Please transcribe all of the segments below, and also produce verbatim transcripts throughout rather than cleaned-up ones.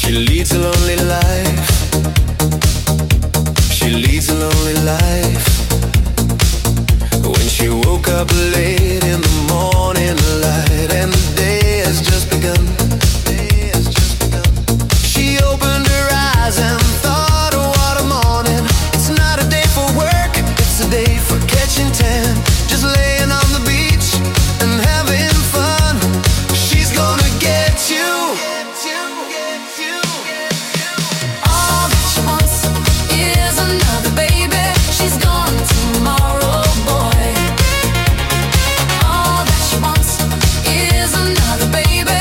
She leads a lonely life. She leads a lonely life. When she woke up late in the morning light, and the day has just begun. She opened her eyes and thought, oh, what a morning. It's not a day for work, it's a day for catching tan. Just laying on the beach and having fun. She's gonna get you. All that she wants is another baby. She's gone tomorrow, boy. All that she wants is another baby.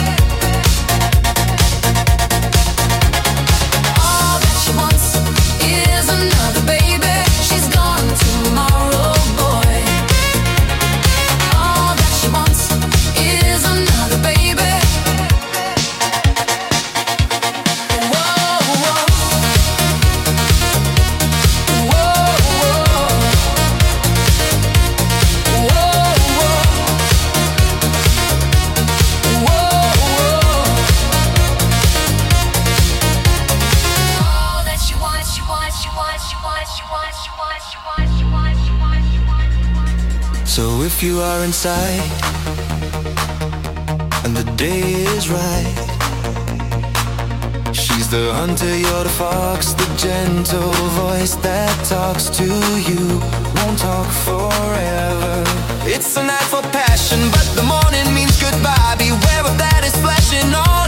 All that she wants is another baby. She's gone tomorrow, boy. All that she wants is another baby. So if you are inside and the day is right, she's the hunter, you're the fox, the gentle voice that talks to you, won't talk forever. It's a night for passion, but the morning means goodbye. Beware of that, it's flashing on.